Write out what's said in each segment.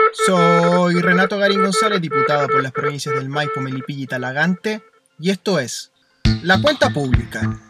Soy Renato Garín González, diputado por las provincias del Maipo, Melipilla y Talagante, y esto es La Cuenta Pública.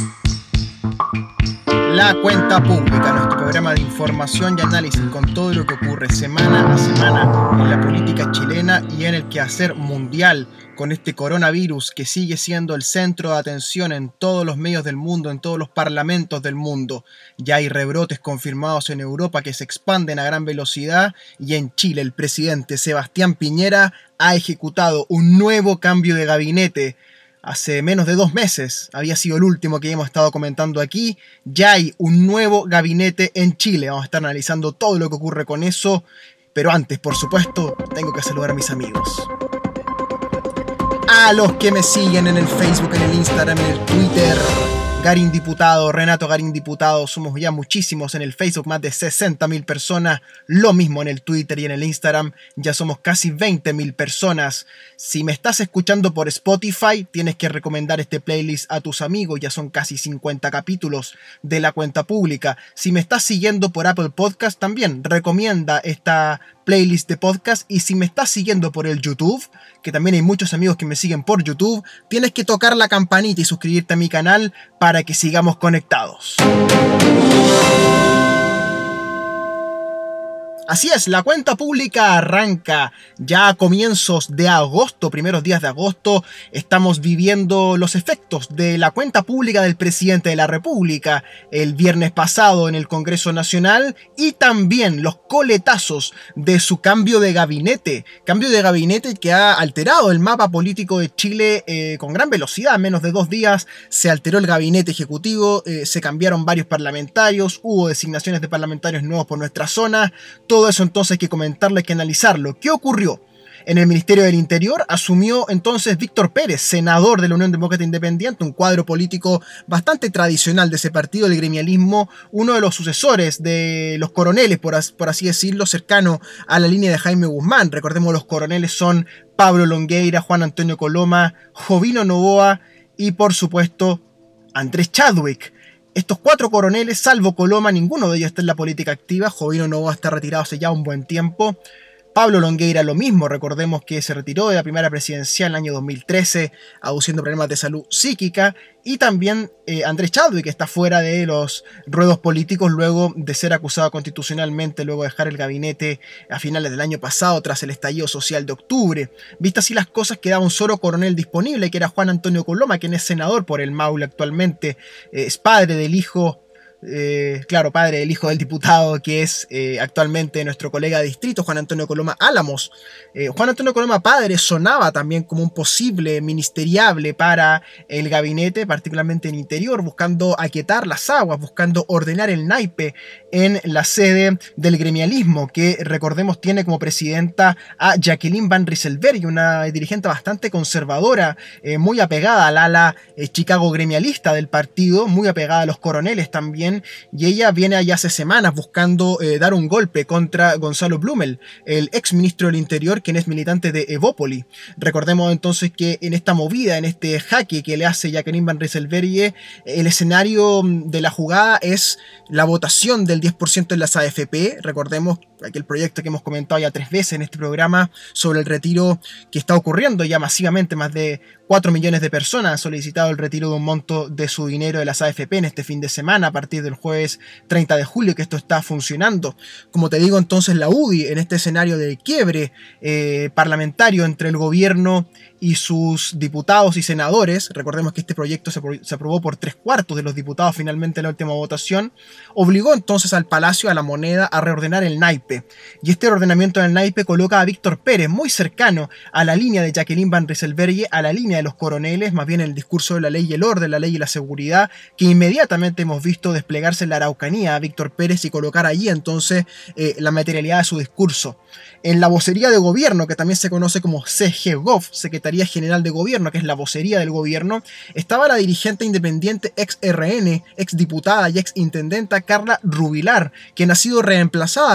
La Cuenta Pública, nuestro programa de información y análisis con todo lo que ocurre semana a semana en la política chilena y en el quehacer mundial con este coronavirus que sigue siendo el centro de atención en todos los medios del mundo, en todos los parlamentos del mundo. Ya hay rebrotes confirmados en Europa que se expanden a gran velocidad y en Chile el presidente Sebastián Piñera ha ejecutado un nuevo cambio de gabinete. Hace menos de 2 meses, había sido el último que hemos estado comentando aquí, ya hay un nuevo gabinete en Chile. Vamos a estar analizando todo lo que ocurre con eso, pero antes, por supuesto, tengo que saludar a mis amigos. A los que me siguen en el Facebook, en el Instagram, en el Twitter. Garín Diputado, Renato Garín Diputado, somos ya muchísimos en el Facebook, más de 60.000 personas, lo mismo en el Twitter y en el Instagram, ya somos casi 20.000 personas. Si me estás escuchando por Spotify, tienes que recomendar este playlist a tus amigos, ya son casi 50 capítulos de La Cuenta Pública. Si me estás siguiendo por Apple Podcast, también recomienda esta playlist de podcast, y si me estás siguiendo por el YouTube, que también hay muchos amigos que me siguen por YouTube, tienes que tocar la campanita y suscribirte a mi canal para que sigamos conectados. Así es, La Cuenta Pública arranca ya a comienzos de agosto, primeros días de agosto. Estamos viviendo los efectos de la cuenta pública del presidente de la República el viernes pasado en el Congreso Nacional, y también los coletazos de su cambio de gabinete que ha alterado el mapa político de Chile con gran velocidad. En menos de 2 días se alteró el gabinete ejecutivo, se cambiaron varios parlamentarios, hubo designaciones de parlamentarios nuevos por nuestra zona. Todo eso entonces hay que comentarlo, hay que analizarlo. ¿Qué ocurrió? En el Ministerio del Interior asumió entonces Víctor Pérez, senador de la Unión Demócrata Independiente, un cuadro político bastante tradicional de ese partido, del gremialismo, uno de los sucesores de los coroneles, por así decirlo, cercano a la línea de Jaime Guzmán. Recordemos, los coroneles son Pablo Longueira, Juan Antonio Coloma, Jovino Novoa y, por supuesto, Andrés Chadwick. Estos 4 coroneles, salvo Coloma, ninguno de ellos está en la política activa. Jovino Novoa está retirado hace ya un buen tiempo. Pablo Longueira lo mismo, recordemos que se retiró de la primera presidencial en el año 2013, aduciendo problemas de salud psíquica. Y también Andrés Chadwick, que está fuera de los ruedos políticos luego de ser acusado constitucionalmente, luego de dejar el gabinete a finales del año pasado tras el estallido social de octubre. Vistas así las cosas, quedaba un solo coronel disponible, que era Juan Antonio Coloma, quien es senador por el Maule actualmente, es padre del hijo del diputado que es actualmente nuestro colega de distrito, Juan Antonio Coloma Álamos. Juan Antonio Coloma padre sonaba también como un posible ministeriable para el gabinete, particularmente en Interior, buscando aquietar las aguas, buscando ordenar el naipe en la sede del gremialismo, que recordemos tiene como presidenta a Jacqueline Van Rysselberghe, una dirigente bastante conservadora, muy apegada al ala Chicago gremialista del partido, muy apegada a los coroneles también. Y ella viene allá hace semanas buscando dar un golpe contra Gonzalo Blumel, el ex ministro del Interior, quien es militante de Evópoli. Recordemos entonces que en esta movida, en este jaque que le hace Jacqueline Van Rysselberghe, el escenario de la jugada es la votación del 10% en las AFP. Recordemos aquel proyecto que hemos comentado ya 3 veces en este programa sobre el retiro que está ocurriendo ya masivamente. Más de 4 millones de personas han solicitado el retiro de un monto de su dinero de las AFP en este fin de semana, a partir del jueves 30 de julio que esto está funcionando. Como te digo, entonces la UDI, en este escenario de quiebre parlamentario entre el gobierno y sus diputados y senadores, recordemos que este proyecto se aprobó por 3/4 de los diputados finalmente en la última votación, obligó entonces al Palacio, a la Moneda, a reordenar el naipe. Y este reordenamiento del naipe coloca a Víctor Pérez muy cercano a la línea de Jacqueline Van Rysselberghe, a la línea de los coroneles, más bien el discurso de la ley y el orden, la ley y la seguridad, que inmediatamente hemos visto desplegarse en la Araucanía a Víctor Pérez y colocar allí entonces la materialidad de su discurso. En la vocería de gobierno, que también se conoce como CGGov, Secretaría General de Gobierno, que es la vocería del gobierno, estaba la dirigente independiente ex RN, ex diputada y ex intendenta Carla Rubilar, quien ha sido reemplazada por nuestro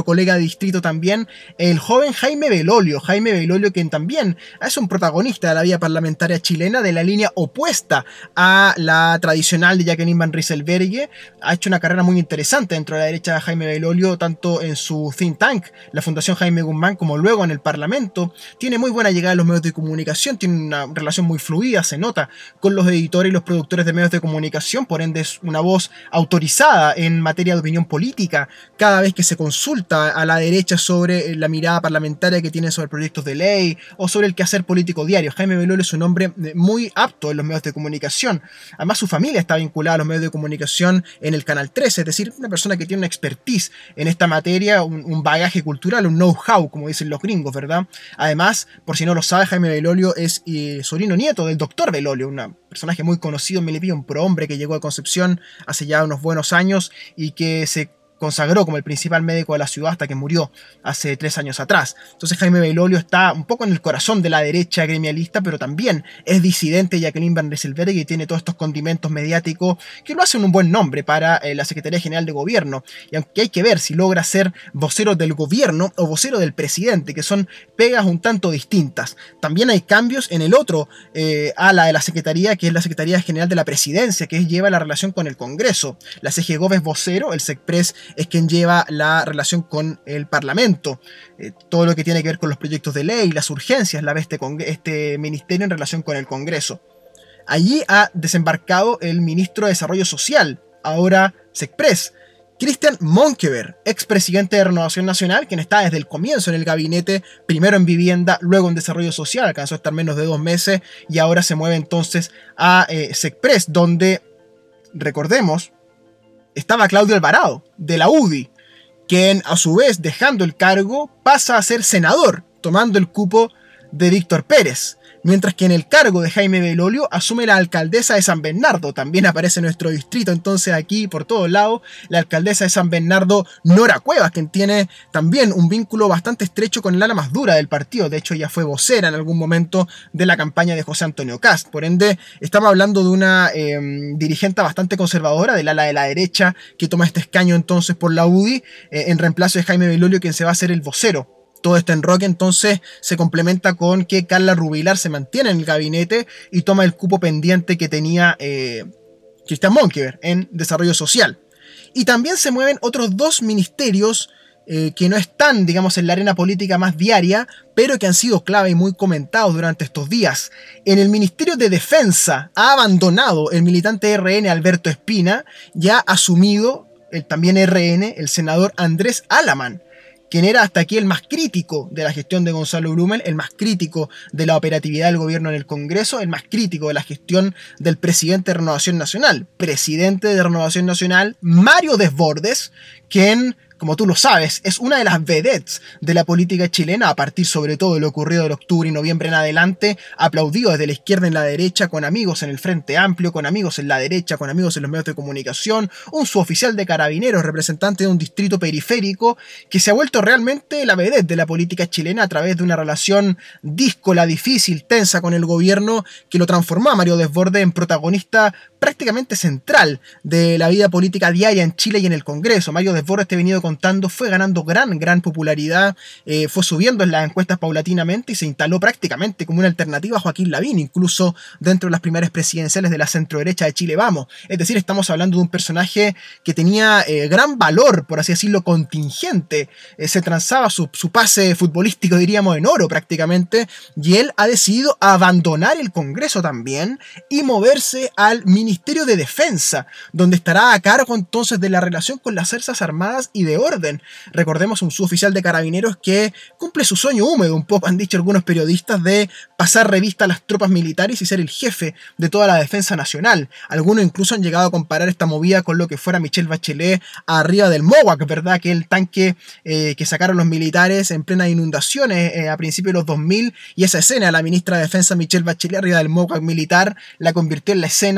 colega de distrito también, el joven Jaime Belolio, quien también es un protagonista de la vida parlamentaria chilena de la línea opuesta a la tradicional de Jacqueline Van Rysselberghe. Ha hecho una carrera muy interesante dentro de la derecha Jaime Belolio, tanto en su think tank, la Fundación Jaime Guzmán, como luego en el Parlamento. Tiene muy buena llegada a los medios de comunicación, tiene una relación muy fluida, se nota, con los editores y los productores de medios de comunicación, por ende es una voz autorizada en materia de opinión política cada vez que se consulta a la derecha sobre la mirada parlamentaria que tiene sobre proyectos de ley o sobre el quehacer político diario. Jaime Belolio es un hombre muy apto en los medios de comunicación. Además, su familia está vinculada a los medios de comunicación en el Canal 13, es decir, una persona que tiene una expertise en esta materia, un bagaje cultural, un know-how, como dicen los gringos, ¿verdad? Además, por si no lo sabe, Jaime Belolio es sobrino nieto del doctor Belolio, un personaje muy conocido en Melipilla, un prohombre que llegó a Concepción hace ya unos buenos años y que se consagró como el principal médico de la ciudad hasta que murió hace 3 años atrás. Entonces Jaime Belolio está un poco en el corazón de la derecha gremialista, pero también es disidente Jacqueline Van Rysselberghe y tiene todos estos condimentos mediáticos que lo hacen un buen nombre para la Secretaría General de Gobierno. Y aunque hay que ver si logra ser vocero del gobierno o vocero del presidente, que son pegas un tanto distintas. También hay cambios en el otro ala de la Secretaría, que es la Secretaría General de la Presidencia, que lleva la relación con el Congreso. La CGGov es vocero, el SECPRES es quien lleva la relación con el Parlamento. Todo lo que tiene que ver con los proyectos de ley, las urgencias, la ve este ministerio en relación con el Congreso. Allí ha desembarcado el ministro de Desarrollo Social, ahora SECPRES, Christian Monkeberg, expresidente de Renovación Nacional, quien está desde el comienzo en el gabinete, primero en vivienda, luego en desarrollo social, alcanzó a estar menos de 2 meses y ahora se mueve entonces a SECPRES, donde, recordemos, estaba Claudio Alvarado, de la UDI, quien a su vez, dejando el cargo, pasa a ser senador, tomando el cupo de Víctor Pérez. Mientras que en el cargo de Jaime Belolio asume la alcaldesa de San Bernardo, también aparece en nuestro distrito, entonces aquí por todos lados, la alcaldesa de San Bernardo, Nora Cuevas, quien tiene también un vínculo bastante estrecho con el ala más dura del partido, de hecho ella fue vocera en algún momento de la campaña de José Antonio Kast, por ende estamos hablando de una dirigente bastante conservadora del ala de la derecha, que toma este escaño entonces por la UDI, en reemplazo de Jaime Belolio, quien se va a ser el vocero. Todo este enroque entonces se complementa con que Carla Rubilar se mantiene en el gabinete y toma el cupo pendiente que tenía Christian Monkeberg en Desarrollo Social. Y también se mueven otros 2 ministerios que no están, digamos, en la arena política más diaria, pero que han sido clave y muy comentados durante estos días. En el Ministerio de Defensa ha abandonado el militante RN Alberto Espina, ya ha asumido también RN el senador Andrés Alamán, quien era hasta aquí el más crítico de la gestión de Gonzalo Blumel, el más crítico de la operatividad del gobierno en el Congreso, el más crítico de la gestión del presidente de Renovación Nacional. Presidente de Renovación Nacional, Mario Desbordes, quien, como tú lo sabes, es una de las vedettes de la política chilena, a partir sobre todo de lo ocurrido de octubre y noviembre en adelante, aplaudido desde la izquierda en la derecha, con amigos en el Frente Amplio, con amigos en la derecha, con amigos en los medios de comunicación, un suboficial de carabineros, representante de un distrito periférico, que se ha vuelto realmente la vedette de la política chilena a través de una relación díscola, difícil, tensa con el gobierno, que lo transformó a Mario Desbordes en protagonista prácticamente central de la vida política diaria en Chile y en el Congreso. Mario Desbordes, te he venido contando, fue ganando gran popularidad, fue subiendo en las encuestas paulatinamente y se instaló prácticamente como una alternativa a Joaquín Lavín, incluso dentro de las primarias presidenciales de la centroderecha de Chile Vamos. Es decir, estamos hablando de un personaje que tenía gran valor, por así decirlo, contingente, se transaba su pase futbolístico, diríamos, en oro prácticamente, y él ha decidido abandonar el Congreso también y moverse al Ministerio de Defensa, donde estará a cargo entonces de la relación con las Fuerzas Armadas y de orden. Recordemos, un suboficial de carabineros que cumple su sueño húmedo, un poco han dicho algunos periodistas, de pasar revista a las tropas militares y ser el jefe de toda la defensa nacional. Algunos incluso han llegado a comparar esta movida con lo que fuera Michelle Bachelet arriba del MOWAC, ¿verdad? Que el tanque que sacaron los militares en plenas inundaciones a principios de los 2000, y esa escena, la ministra de Defensa Michelle Bachelet arriba del MOWAC militar, la convirtió en la escena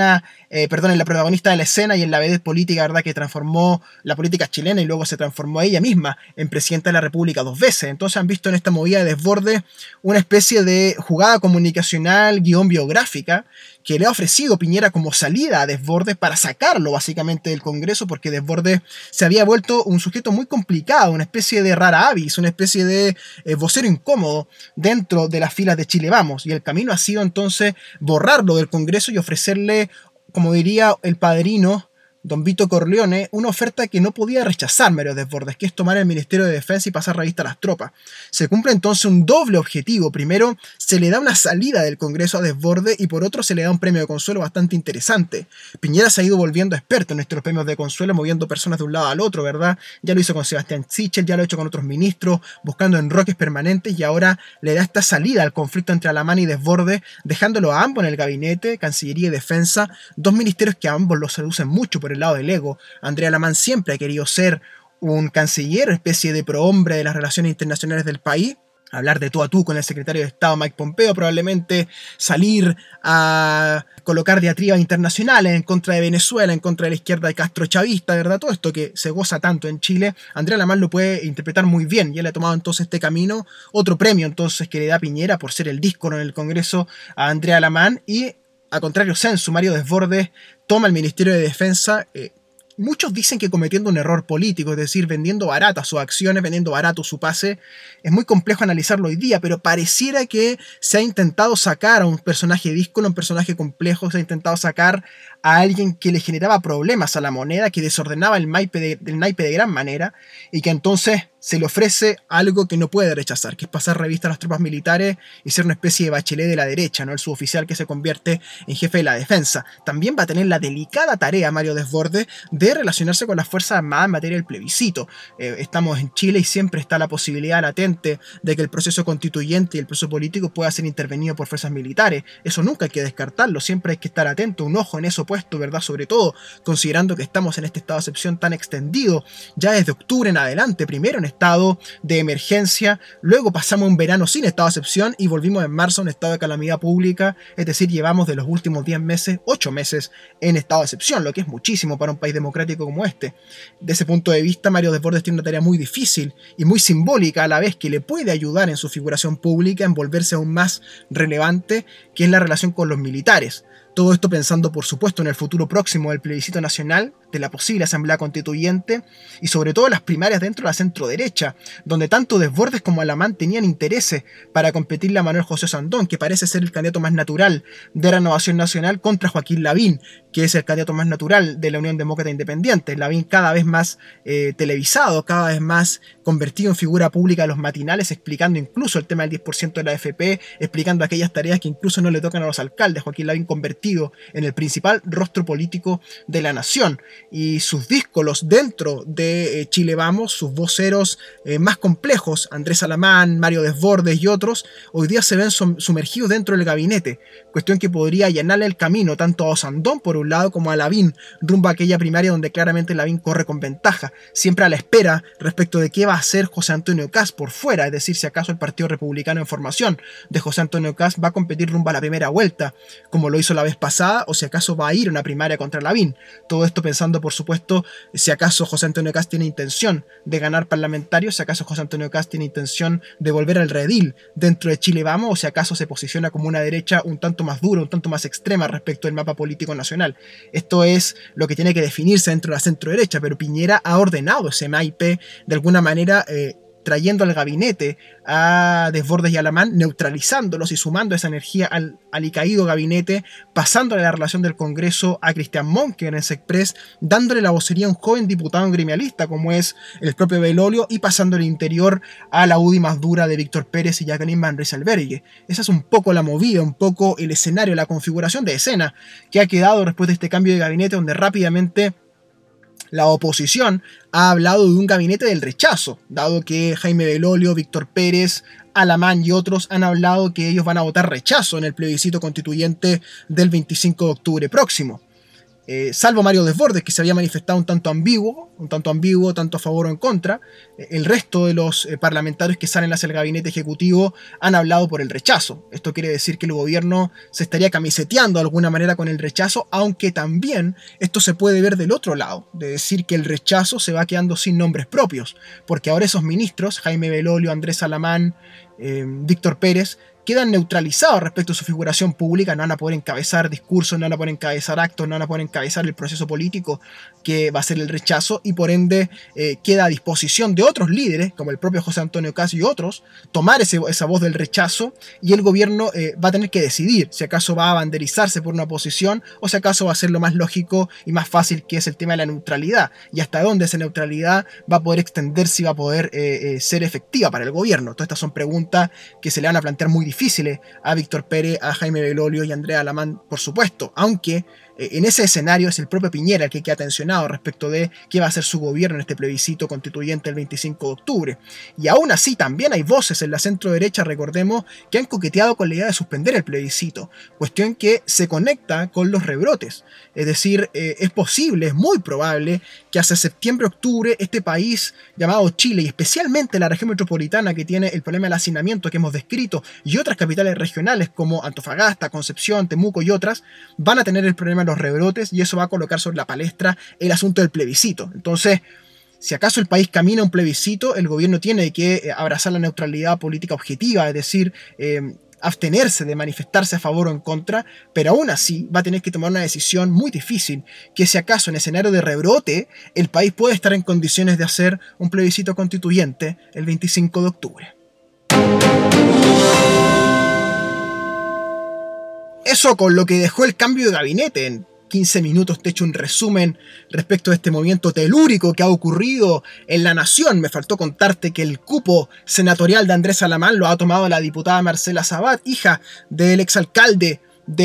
en la protagonista de la escena y en la vedette política, ¿verdad?, que transformó la política chilena y luego se transformó a ella misma en presidenta de la República 2 veces. Entonces han visto en esta movida de Desbordes una especie de jugada comunicacional guión biográfica que le ha ofrecido Piñera como salida a Desbordes para sacarlo básicamente del Congreso, porque Desbordes se había vuelto un sujeto muy complicado, una especie de rara avis, una especie de vocero incómodo dentro de las filas de Chile Vamos, y el camino ha sido entonces borrarlo del Congreso y ofrecerle, como diría el padrino Don Vito Corleone, una oferta que no podía rechazar Mario Desbordes, que es tomar el Ministerio de Defensa y pasar revista a las tropas. Se cumple entonces un doble objetivo. Primero, se le da una salida del Congreso a Desbordes y por otro se le da un premio de consuelo bastante interesante. Piñera se ha ido volviendo experto en estos premios de consuelo, moviendo personas de un lado al otro, ¿verdad? Ya lo hizo con Sebastián Sichel, ya lo ha hecho con otros ministros, buscando enroques permanentes, y ahora le da esta salida al conflicto entre Alamán y Desbordes, dejándolo a ambos en el gabinete, Cancillería y Defensa, dos ministerios que a ambos los seducen mucho por el lado del ego. Andrea Alamán siempre ha querido ser un canciller, especie de prohombre de las relaciones internacionales del país, hablar de tú a tú con el secretario de Estado Mike Pompeo, probablemente salir a colocar diatribas internacionales en contra de Venezuela, en contra de la izquierda de Castro chavista, ¿verdad? Todo esto que se goza tanto en Chile, Andrea Alamán lo puede interpretar muy bien, y él ha tomado entonces este camino, otro premio entonces que le da Piñera por ser el díscolo en el Congreso a Andrea Alamán, y a contrario sensu, Mario Desbordes toma el Ministerio de Defensa. Muchos dicen que cometiendo un error político, es decir, vendiendo baratas sus acciones, vendiendo barato su pase. Es muy complejo analizarlo hoy día, pero pareciera que se ha intentado sacar a un personaje díscolo, un personaje complejo, se ha intentado sacar a alguien que le generaba problemas a la moneda, que desordenaba el naipe de gran manera, y que entonces se le ofrece algo que no puede rechazar, que es pasar revista a las tropas militares y ser una especie de Bachelet de la derecha, ¿no? El suboficial que se convierte en jefe de la defensa. También va a tener la delicada tarea, Mario Desbordes, de relacionarse con las Fuerzas Armadas en materia del plebiscito. Estamos en Chile y siempre está la posibilidad latente de que el proceso constituyente y el proceso político pueda ser intervenido por fuerzas militares. Eso nunca hay que descartarlo, siempre hay que estar atento, un ojo en eso puesto, ¿verdad? Sobre todo considerando que estamos en este estado de excepción tan extendido, ya desde octubre en adelante, primero en estado de emergencia, luego pasamos un verano sin estado de excepción y volvimos en marzo a un estado de calamidad pública, es decir, llevamos de los últimos 10 meses, 8 meses en estado de excepción, lo que es muchísimo para un país democrático como este. De ese punto de vista, Mario Desbordes tiene una tarea muy difícil y muy simbólica a la vez, que le puede ayudar en su figuración pública a envolverse aún más relevante, que es la relación con los militares. Todo esto pensando, por supuesto, en el futuro próximo del plebiscito nacional, de la posible asamblea constituyente y sobre todo las primarias dentro de la centroderecha, donde tanto Desbordes como Alamán tenían intereses para competirle a Manuel José Sandón, que parece ser el candidato más natural de Renovación Nacional, contra Joaquín Lavín, que es el candidato más natural de la Unión Demócrata Independiente. Lavín cada vez más televisado, cada vez más convertido en figura pública de los matinales, explicando incluso el tema del 10% de la AFP, explicando aquellas tareas que incluso no le tocan a los alcaldes. Joaquín Lavín convertido en el principal rostro político de la nación. Y sus díscolos dentro de Chile Vamos, sus voceros más complejos, Andrés Alamán, Mario Desbordes y otros, hoy día se ven sumergidos dentro del gabinete, cuestión que podría allanarle el camino tanto a Osandón por un lado como a Lavín, rumbo a aquella primaria donde claramente Lavín corre con ventaja, siempre a la espera respecto de qué va a hacer José Antonio Kast por fuera, es decir, si acaso el Partido Republicano en formación de José Antonio Kast va a competir rumbo a la primera vuelta, como lo hizo la vez pasada, o si acaso va a ir a una primaria contra Lavín. Todo esto pensando, por supuesto, si acaso José Antonio Kast tiene intención de ganar parlamentarios, si acaso José Antonio Kast tiene intención de volver al redil dentro de Chile Vamos, o si acaso se posiciona como una derecha un tanto más dura, un tanto más extrema respecto al mapa político nacional. Esto es lo que tiene que definirse dentro de la centro-derecha, pero Piñera ha ordenado ese naipe de alguna manera, trayendo al gabinete a Desbordes y Alamán, neutralizándolos y sumando esa energía al alicaído gabinete, pasándole la relación del Congreso a Cristian Monke en el Sexpress, dándole la vocería a un joven diputado gremialista como es el propio Belolio, y pasando el interior a la UDI más dura de Víctor Pérez y Jacqueline Van Rysselberghe. Esa es un poco la movida, un poco el escenario, la configuración de escena que ha quedado después de este cambio de gabinete, donde rápidamente la oposición ha hablado de un gabinete del rechazo, dado que Jaime Belolio, Víctor Pérez, Alamán y otros han hablado que ellos van a votar rechazo en el plebiscito constituyente del 25 de octubre próximo. salvo Mario Desbordes, que se había manifestado un tanto ambiguo, tanto a favor o en contra. El resto de los parlamentarios que salen hacia el gabinete ejecutivo han hablado por el rechazo. Esto quiere decir que el gobierno se estaría camiseteando de alguna manera con el rechazo, aunque también esto se puede ver del otro lado, de decir que el rechazo se va quedando sin nombres propios, porque ahora esos ministros, Jaime Belolio, Andrés Alamán, Víctor Pérez, quedan neutralizados respecto a su figuración pública, no van a poder encabezar discursos, no van a poder encabezar actos, no van a poder encabezar el proceso político que va a ser el rechazo, y por ende queda a disposición de otros líderes, como el propio José Antonio Caz y otros, tomar esa voz del rechazo, y el gobierno va a tener que decidir si acaso va a banderizarse por una posición o si acaso va a ser lo más lógico y más fácil, que es el tema de la neutralidad, y hasta dónde esa neutralidad va a poder extenderse y va a poder ser efectiva para el gobierno. Todas estas son preguntas que se le van a plantear muy difíciles a Víctor Pérez, a Jaime Belolio y a Andrea Alamán, por supuesto, aunque en ese escenario es el propio Piñera el que queda tensionado respecto de qué va a hacer su gobierno en este plebiscito constituyente el 25 de octubre. Y aún así también hay voces en la centro derecha, recordemos, que han coqueteado con la idea de suspender el plebiscito, cuestión que se conecta con los rebrotes. Es decir, es posible, es muy probable que hacia septiembre-octubre este país llamado Chile, y especialmente la región metropolitana que tiene el problema del hacinamiento que hemos descrito, y otras capitales regionales como Antofagasta, Concepción, Temuco y otras, van a tener el problema de los rebrotes, y eso va a colocar sobre la palestra el asunto del plebiscito. Entonces, si acaso el país camina a un plebiscito, el gobierno tiene que abrazar la neutralidad política objetiva, es decir, abstenerse de manifestarse a favor o en contra, pero aún así va a tener que tomar una decisión muy difícil, que si acaso en escenario de rebrote el país puede estar en condiciones de hacer un plebiscito constituyente el 25 de octubre. Eso con lo que dejó el cambio de gabinete. En 15 minutos te he hecho un resumen respecto a este movimiento telúrico que ha ocurrido en la nación. Me faltó contarte que el cupo senatorial de Andrés Alamán lo ha tomado la diputada Marcela Sabat, hija del exalcalde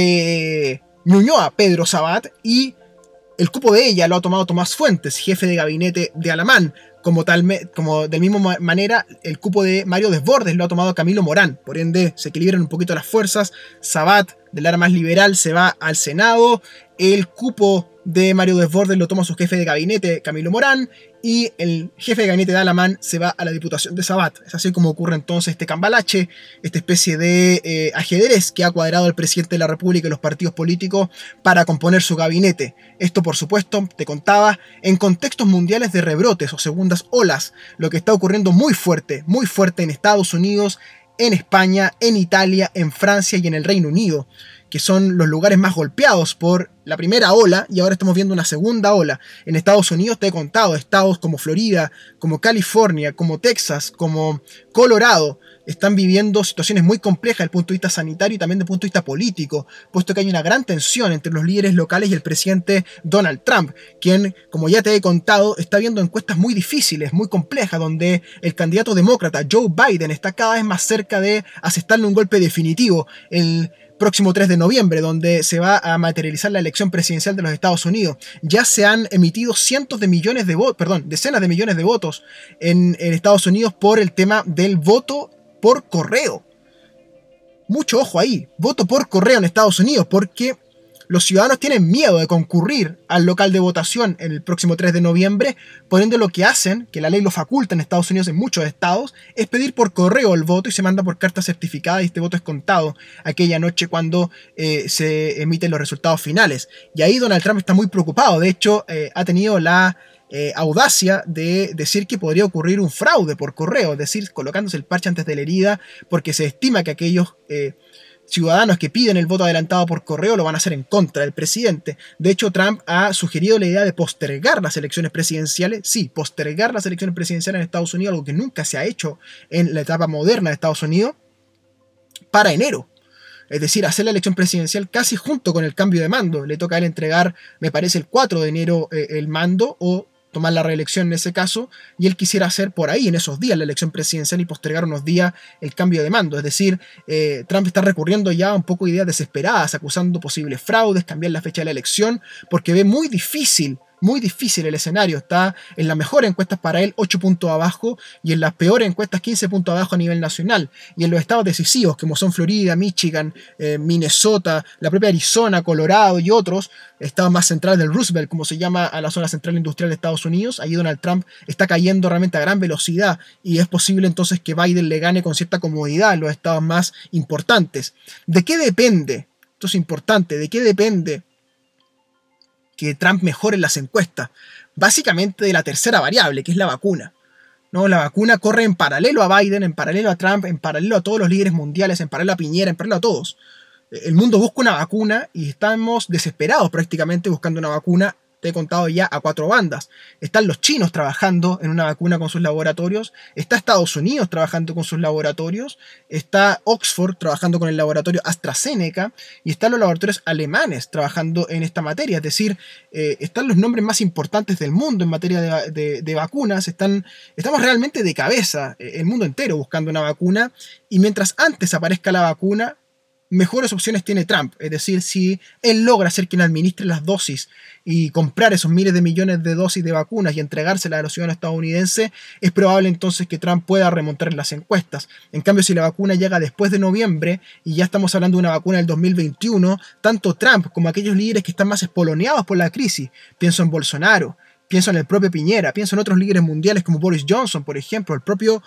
de Ñuñoa, Pedro Sabat, y el cupo de ella lo ha tomado Tomás Fuentes, jefe de gabinete de Alamán. Como de misma manera, el cupo de Mario Desbordes lo ha tomado Camilo Morán. Por ende, se equilibran un poquito las fuerzas. Sabat, del área más liberal, se va al Senado. El cupo de Mario Desbordes lo toma su jefe de gabinete, Camilo Morán. Y el jefe de gabinete de Alamán se va a la diputación de Sabat. Es así como ocurre entonces este cambalache, esta especie de ajedrez que ha cuadrado el presidente de la República y los partidos políticos para componer su gabinete. Esto, por supuesto, te contaba, en contextos mundiales de rebrotes o segundas olas, lo que está ocurriendo muy fuerte en Estados Unidos, en España, en Italia, en Francia y en el Reino Unido, que son los lugares más golpeados por la primera ola, y ahora estamos viendo una segunda ola. En Estados Unidos te he contado, estados como Florida, como California, como Texas, como Colorado, están viviendo situaciones muy complejas desde el punto de vista sanitario y también desde el punto de vista político, puesto que hay una gran tensión entre los líderes locales y el presidente Donald Trump, quien, como ya te he contado, está viendo encuestas muy difíciles, muy complejas, donde el candidato demócrata Joe Biden está cada vez más cerca de asestarle un golpe definitivo el próximo 3 de noviembre, donde se va a materializar la elección presidencial de los Estados Unidos. Ya se han emitido decenas de millones de votos en Estados Unidos por el tema del voto por correo. Mucho ojo ahí, voto por correo en Estados Unidos, porque los ciudadanos tienen miedo de concurrir al local de votación el próximo 3 de noviembre, por ende lo que hacen, que la ley lo faculta en Estados Unidos en muchos estados, es pedir por correo el voto y se manda por carta certificada, y este voto es contado aquella noche cuando se emiten los resultados finales. Y ahí Donald Trump está muy preocupado, de hecho ha tenido la audacia de decir que podría ocurrir un fraude por correo, es decir, colocándose el parche antes de la herida, porque se estima que aquellos ciudadanos que piden el voto adelantado por correo lo van a hacer en contra del presidente. De hecho, Trump ha sugerido la idea de postergar las elecciones presidenciales. Sí, postergar las elecciones presidenciales en Estados Unidos, algo que nunca se ha hecho en la etapa moderna de Estados Unidos, para enero. Es decir, hacer la elección presidencial casi junto con el cambio de mando. Le toca a él entregar, me parece, el 4 de enero el mando, o tomar la reelección en ese caso, y él quisiera hacer por ahí en esos días la elección presidencial y postergar unos días el cambio de mando. Es decir, Trump está recurriendo ya un poco a ideas desesperadas, acusando posibles fraudes, cambiar la fecha de la elección, porque ve muy difícil muy difícil el escenario. Está en las mejores encuestas para él 8 puntos abajo y en las peores encuestas 15 puntos abajo a nivel nacional. Y en los estados decisivos, como son Florida, Michigan, Minnesota, la propia Arizona, Colorado y otros, estados más centrales del Roosevelt, como se llama a la zona central industrial de Estados Unidos, ahí Donald Trump está cayendo realmente a gran velocidad y es posible entonces que Biden le gane con cierta comodidad en los estados más importantes. ¿De qué depende? Esto es importante. ¿De qué depende que Trump mejore en las encuestas? Básicamente de la tercera variable, que es la vacuna. ¿No? La vacuna corre en paralelo a Biden, en paralelo a Trump, en paralelo a todos los líderes mundiales, en paralelo a Piñera, en paralelo a todos. El mundo busca una vacuna y estamos desesperados prácticamente buscando una vacuna. Te he contado ya a 4 bandas. Están los chinos trabajando en una vacuna con sus laboratorios, está Estados Unidos trabajando con sus laboratorios, está Oxford trabajando con el laboratorio AstraZeneca y están los laboratorios alemanes trabajando en esta materia. Es decir, están los nombres más importantes del mundo en materia de vacunas. Estamos realmente de cabeza, el mundo entero buscando una vacuna, y mientras antes aparezca la vacuna, mejores opciones tiene Trump. Es decir, si él logra ser quien administre las dosis y comprar esos miles de millones de dosis de vacunas y entregárselas a los ciudadanos estadounidenses, es probable entonces que Trump pueda remontar en las encuestas. En cambio, si la vacuna llega después de noviembre y ya estamos hablando de una vacuna del 2021, tanto Trump como aquellos líderes que están más espoloneados por la crisis, pienso en Bolsonaro, pienso en el propio Piñera, pienso en otros líderes mundiales como Boris Johnson, por ejemplo, el propio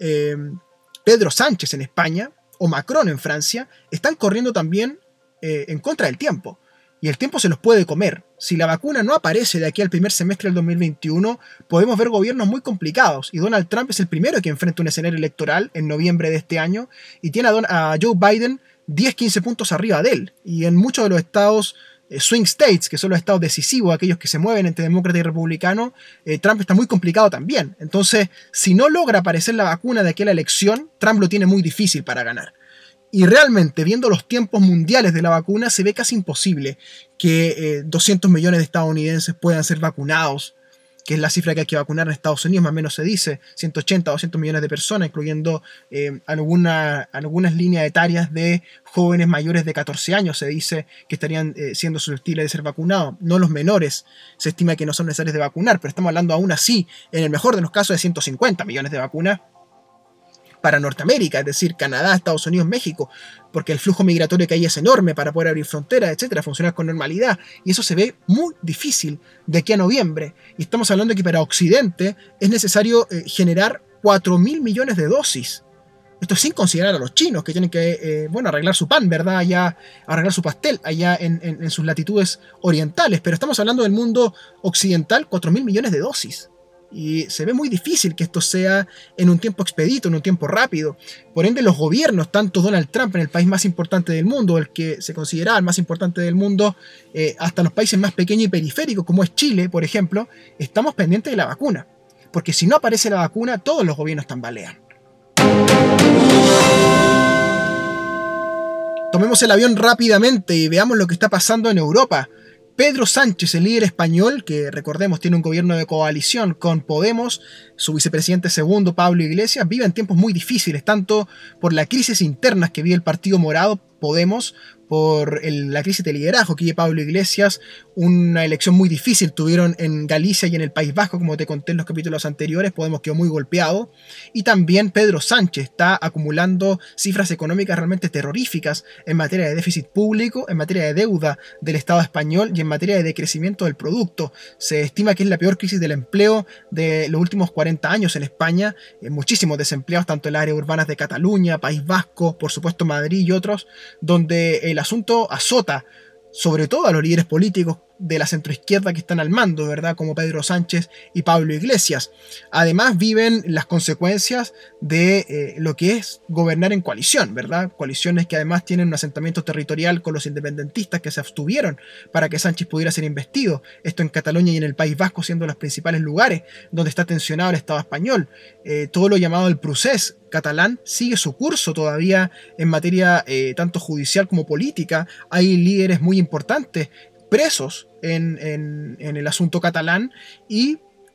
Pedro Sánchez en España, o Macron en Francia, están corriendo también en contra del tiempo. Y el tiempo se los puede comer. Si la vacuna no aparece de aquí al primer semestre del 2021, podemos ver gobiernos muy complicados. Y Donald Trump es el primero que enfrenta un escenario electoral en noviembre de este año y tiene a Joe Biden 10-15 puntos arriba de él. Y en muchos de los estados swing states, que son los estados decisivos, aquellos que se mueven entre demócrata y republicano, Trump está muy complicado también. Entonces, si no logra aparecer la vacuna de aquella elección, Trump lo tiene muy difícil para ganar. Y realmente, viendo los tiempos mundiales de la vacuna, se ve casi imposible que 200 millones de estadounidenses puedan ser vacunados, que es la cifra que hay que vacunar en Estados Unidos, más o menos se dice, 180 o 200 millones de personas, incluyendo algunas líneas etarias de jóvenes mayores de 14 años, se dice que estarían siendo susceptibles de ser vacunados, no los menores, se estima que no son necesarios de vacunar, pero estamos hablando aún así, en el mejor de los casos, de 150 millones de vacunas para Norteamérica, es decir, Canadá, Estados Unidos, México, porque el flujo migratorio que hay es enorme para poder abrir fronteras, etcétera, funcionar con normalidad, y eso se ve muy difícil de aquí a noviembre. Y estamos hablando de que para Occidente es necesario generar 4.000 millones de dosis. Esto sin considerar a los chinos, que tienen que arreglar su pan, ¿verdad? Allá, arreglar su pastel allá en sus latitudes orientales, pero estamos hablando del mundo occidental, 4.000 millones de dosis. Y se ve muy difícil que esto sea en un tiempo expedito, en un tiempo rápido. Por ende, los gobiernos, tanto Donald Trump en el país más importante del mundo, el que se consideraba el más importante del mundo, hasta los países más pequeños y periféricos, como es Chile, por ejemplo, estamos pendientes de la vacuna. Porque si no aparece la vacuna, todos los gobiernos tambalean. Tomemos el avión rápidamente y veamos lo que está pasando en Europa. Pedro Sánchez, el líder español, que recordemos tiene un gobierno de coalición con Podemos, su vicepresidente segundo, Pablo Iglesias, vive en tiempos muy difíciles, tanto por la crisis internas que vive el Partido Morado, Podemos, por la crisis de liderazgo que vive Pablo Iglesias, una elección muy difícil tuvieron en Galicia y en el País Vasco, como te conté en los capítulos anteriores, Podemos quedó muy golpeado, y también Pedro Sánchez está acumulando cifras económicas realmente terroríficas en materia de déficit público, en materia de deuda del Estado español y en materia de decrecimiento del producto. Se estima que es la peor crisis del empleo de los últimos 40 años en España, muchísimos desempleados tanto en las áreas urbanas de Cataluña, País Vasco, por supuesto Madrid y otros, donde el asunto azota sobre todo a los líderes políticos de la centroizquierda que están al mando, ¿verdad? Como Pedro Sánchez y Pablo Iglesias. Además viven las consecuencias de lo que es gobernar en coalición, ¿verdad? Coaliciones que además tienen un asentamiento territorial con los independentistas que se abstuvieron para que Sánchez pudiera ser investido. Esto en Cataluña y en el País Vasco siendo los principales lugares donde está tensionado el Estado español. Todo lo llamado el procés catalán sigue su curso todavía en materia tanto judicial como política. Hay líderes muy importantes presos en el asunto catalán y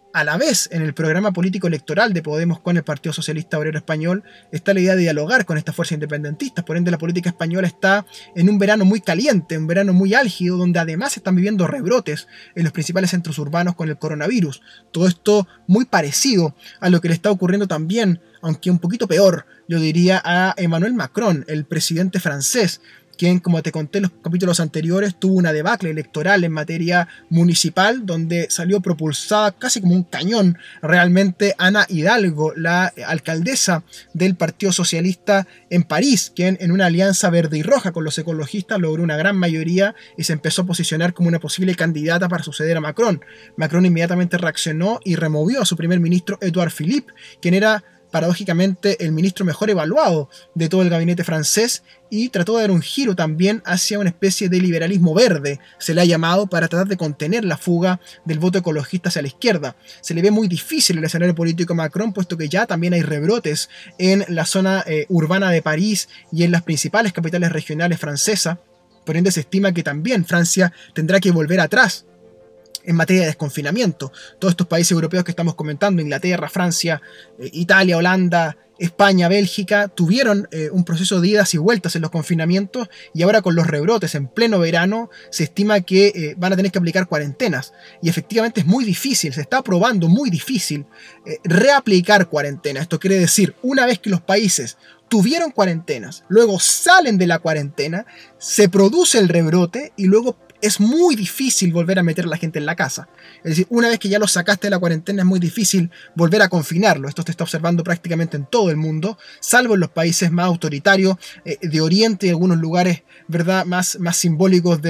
A la vez, en el programa político electoral de Podemos con el Partido Socialista Obrero Español está la idea de dialogar con estas fuerzas independentistas. Por ende, la política española está en un verano muy caliente, un verano muy álgido, donde además están viviendo rebrotes en los principales centros urbanos con el coronavirus. Todo esto muy parecido a lo que le está ocurriendo también, aunque un poquito peor, yo diría, a Emmanuel Macron, el presidente francés, quien, como te conté en los capítulos anteriores, tuvo una debacle electoral en materia municipal, donde salió propulsada casi como un cañón realmente Ana Hidalgo, la alcaldesa del Partido Socialista en París, quien en una alianza verde y roja con los ecologistas logró una gran mayoría y se empezó a posicionar como una posible candidata para suceder a Macron. Macron inmediatamente reaccionó y removió a su primer ministro Édouard Philippe, quien era paradójicamente el ministro mejor evaluado de todo el gabinete francés, y trató de dar un giro también hacia una especie de liberalismo verde, se le ha llamado, para tratar de contener la fuga del voto ecologista hacia la izquierda. Se le ve muy difícil el escenario político a Macron, puesto que ya también hay rebrotes en la zona urbana de París y en las principales capitales regionales francesas. Por ende, se estima que también Francia tendrá que volver atrás en materia de desconfinamiento. Todos estos países europeos que estamos comentando, Inglaterra, Francia, Italia, Holanda, España, Bélgica, tuvieron un proceso de idas y vueltas en los confinamientos, y ahora con los rebrotes en pleno verano se estima que van a tener que aplicar cuarentenas, y efectivamente es muy difícil, se está probando muy difícil reaplicar cuarentena. Esto quiere decir, una vez que los países tuvieron cuarentenas, luego salen de la cuarentena, se produce el rebrote y luego es muy difícil volver a meter a la gente en la casa. Es decir, una vez que ya lo sacaste de la cuarentena es muy difícil volver a confinarlo. Esto se está observando prácticamente en todo el mundo, salvo en los países más autoritarios de Oriente y algunos lugares, ¿verdad?, más simbólicos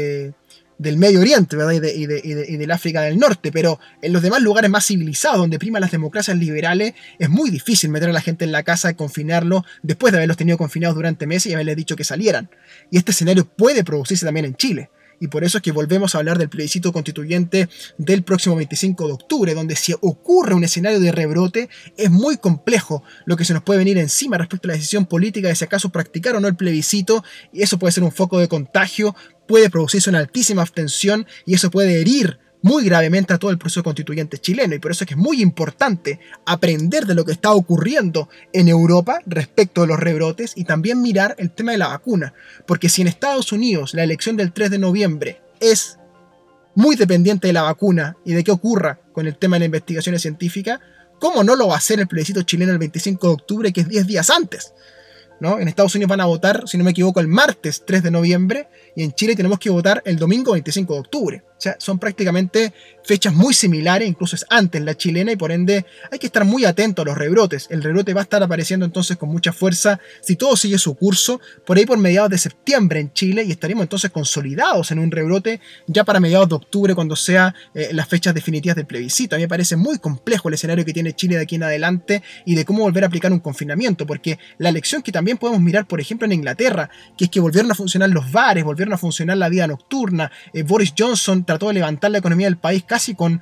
del Medio Oriente, ¿verdad?, y del África del Norte. Pero en los demás lugares más civilizados, donde priman las democracias liberales, es muy difícil meter a la gente en la casa y confinarlo después de haberlos tenido confinados durante meses y haberles dicho que salieran. Y este escenario puede producirse también en Chile. Y por eso es que volvemos a hablar del plebiscito constituyente del próximo 25 de octubre, donde si ocurre un escenario de rebrote, es muy complejo lo que se nos puede venir encima respecto a la decisión política de si acaso practicar o no el plebiscito, y eso puede ser un foco de contagio, puede producirse una altísima abstención, y eso puede herir muy gravemente a todo el proceso constituyente chileno. Y por eso es que es muy importante aprender de lo que está ocurriendo en Europa respecto de los rebrotes, y también mirar el tema de la vacuna, porque si en Estados Unidos la elección del 3 de noviembre es muy dependiente de la vacuna y de qué ocurra con el tema de las investigaciones científicas, ¿cómo no lo va a hacer el plebiscito chileno el 25 de octubre, que es 10 días antes? ¿No? En Estados Unidos van a votar, si no me equivoco, el martes 3 de noviembre, y en Chile tenemos que votar el domingo 25 de octubre. O sea, son prácticamente fechas muy similares, incluso es antes la chilena, y por ende hay que estar muy atento a los rebrotes. El rebrote va a estar apareciendo entonces con mucha fuerza, si todo sigue su curso, por ahí por mediados de septiembre en Chile, y estaremos entonces consolidados en un rebrote ya para mediados de octubre, cuando sea las fechas definitivas del plebiscito. A mí me parece muy complejo el escenario que tiene Chile de aquí en adelante, y de cómo volver a aplicar un confinamiento, porque la lección que también podemos mirar, por ejemplo, en Inglaterra, que es que volvieron a funcionar los bares, volvieron a funcionar la vida nocturna. Boris Johnson trató de levantar la economía del país casi con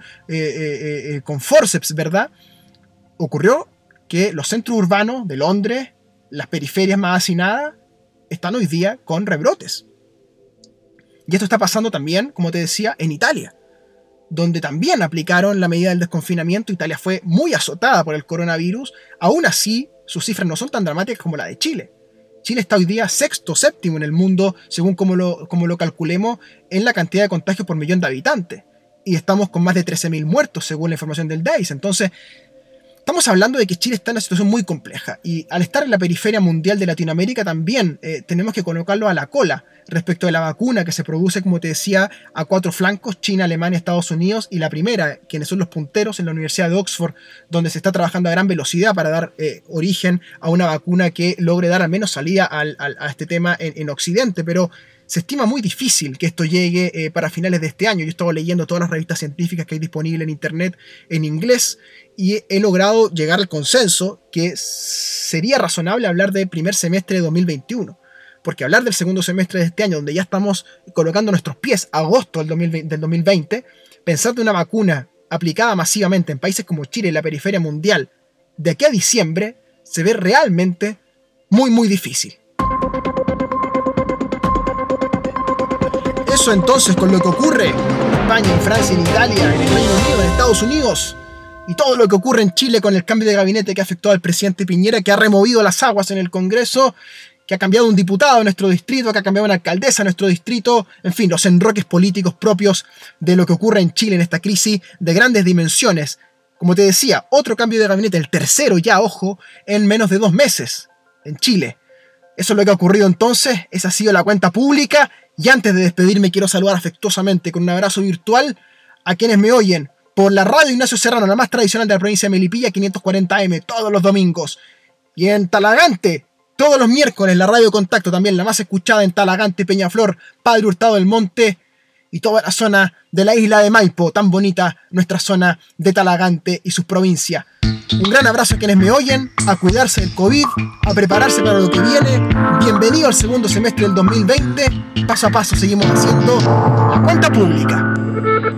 forceps, ¿verdad? Ocurrió que los centros urbanos de Londres, las periferias más hacinadas, están hoy día con rebrotes. Y esto está pasando también, como te decía, en Italia, donde también aplicaron la medida del desconfinamiento. Italia fue muy azotada por el coronavirus. Aún así, sus cifras no son tan dramáticas como la de Chile. Chile está hoy día sexto, séptimo en el mundo, según como lo calculemos, en la cantidad de contagios por millón de habitantes. Y estamos con más de 13.000 muertos, según la información del DAIS. Entonces, estamos hablando de que Chile está en una situación muy compleja. Y al estar en la periferia mundial de Latinoamérica, también tenemos que colocarlo a la cola respecto de la vacuna que se produce, como te decía, a 4 flancos: China, Alemania, Estados Unidos, y la primera, quienes son los punteros, en la Universidad de Oxford, donde se está trabajando a gran velocidad para dar origen a una vacuna que logre dar al menos salida a este tema en Occidente. Pero se estima muy difícil que esto llegue para finales de este año. Yo estaba leyendo todas las revistas científicas que hay disponibles en internet en inglés, y he logrado llegar al consenso que sería razonable hablar de primer semestre de 2021. Porque hablar del segundo semestre de este año, donde ya estamos colocando nuestros pies a agosto del 2020, pensar de una vacuna aplicada masivamente en países como Chile y la periferia mundial de aquí a diciembre, se ve realmente muy, muy difícil. Eso entonces con lo que ocurre en España, en Francia, en Italia, en el Reino Unido, en Estados Unidos. y todo lo que ocurre en Chile con el cambio de gabinete que ha afectado al presidente Piñera, que ha removido las aguas en el Congreso, que ha cambiado un diputado en nuestro distrito, que ha cambiado una alcaldesa en nuestro distrito, en fin, los enroques políticos propios de lo que ocurre en Chile en esta crisis de grandes dimensiones. Como te decía, otro cambio de gabinete, el tercero ya, ojo, en menos de 2 meses en Chile. Eso es lo que ha ocurrido entonces, esa ha sido la cuenta pública, y antes de despedirme quiero saludar afectuosamente con un abrazo virtual a quienes me oyen por la radio Ignacio Serrano, la más tradicional de la provincia de Melipilla, 540 AM, todos los domingos. Y en Talagante, todos los miércoles, la radio Contacto, también la más escuchada en Talagante, Peñaflor, Padre Hurtado del Monte, y toda la zona de la isla de Maipo, tan bonita nuestra zona de Talagante y sus provincias. Un gran abrazo a quienes me oyen, a cuidarse del COVID, a prepararse para lo que viene. Bienvenido al segundo semestre del 2020. Paso a paso seguimos haciendo la cuenta pública.